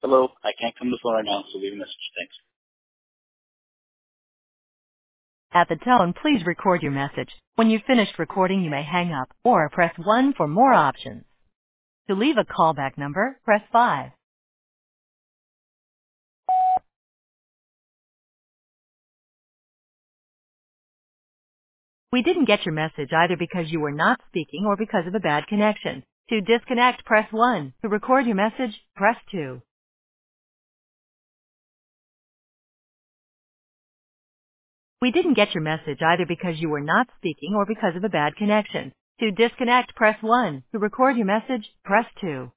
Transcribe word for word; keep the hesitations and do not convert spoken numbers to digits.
Hello, I can't come to the phone right now, so leave a message. Thanks. At the tone, please record your message. When you've finished recording, you may hang up or press one for more options. To leave a callback number, press five. We didn't get your message either because you were not speaking or because of a bad connection. To disconnect, press one. To record your message, press two. We didn't get your message either because you were not speaking or because of a bad connection. To disconnect, press one. To record your message, press two.